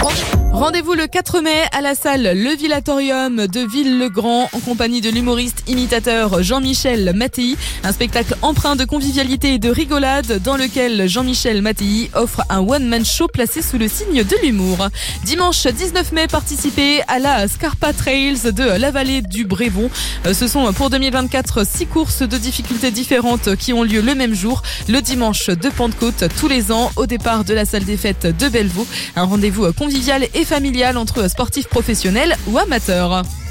Rendez-vous le 4 mai à la salle Le Villatorium de Ville-le-Grand en compagnie de l'humoriste imitateur Jean-Michel Mattei. Un spectacle empreint de convivialité et de rigolade dans lequel Jean-Michel Mattei offre un one-man show placé sous le signe de l'humour. Dimanche 19 mai, participez à la Scarpa Trails de la vallée du Brévon. Ce sont pour 2024 6 courses de difficultés différentes qui ont lieu le même jour, le dimanche de Pentecôte tous les ans au départ de la salle des fêtes de Bellevaux. Un rendez-vous convivial et familial entre sportifs professionnels ou amateurs.